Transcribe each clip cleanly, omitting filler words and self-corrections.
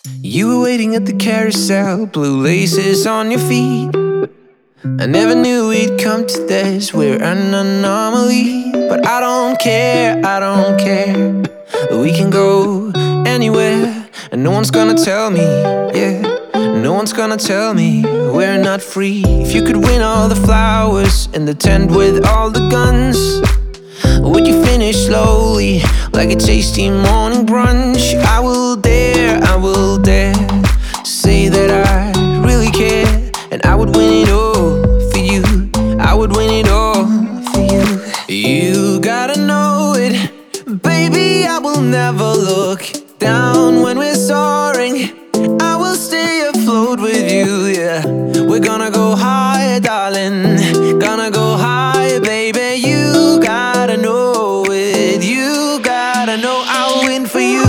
You were waiting at the carousel, blue laces on your feet. I never knew we'd come to this, we're an anomaly. But I don't care, I don't care. We can go anywhere, and no one's gonna tell me, yeah. No one's gonna tell me we're not free. If you could win all the flowers in the tent with all the guns, would you finish slowly, like a tasty morning brunch? I will dare say that I really care, and I would win it all for you. I would win it all for you. You gotta know it, baby, I will never look down when we're soaring. I will stay afloat with you, yeah. We're gonna go higher, darling. Gonna go higher, baby. You gotta know it. You gotta know I'll win for you.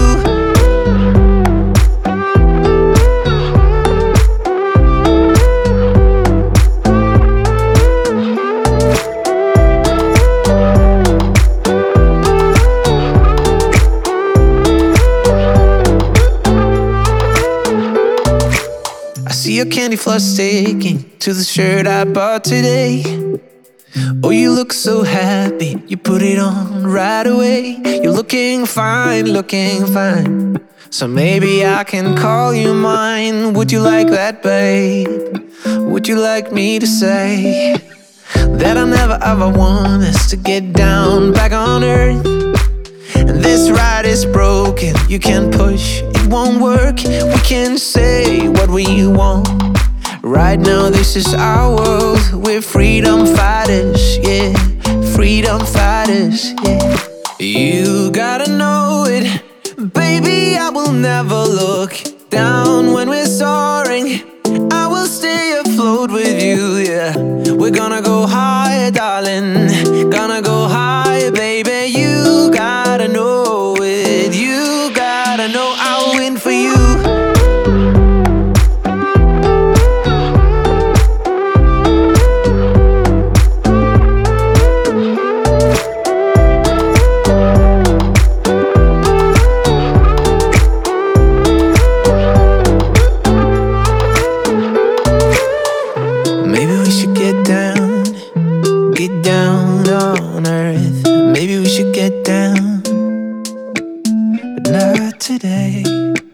See your candy floss sticking to the shirt I bought today. Oh, you look so happy, you put it on right away. You're looking fine, looking fine. So maybe I can call you mine. Would you like that, babe? Would you like me to say that I never ever want us to get down back on earth? And this ride is broken, you can push, it won't work. We can say what we want. Right now this is our world. We're freedom fighters, yeah. Freedom fighters, yeah. You gotta know it, baby, I will never look down when we're soaring. I will stay afloat with you, yeah. We're gonna go higher, darling. Gonna go higher, baby. You gotta know it. You gotta know I'll win for you. Get down on earth. Maybe we should get down, but not today.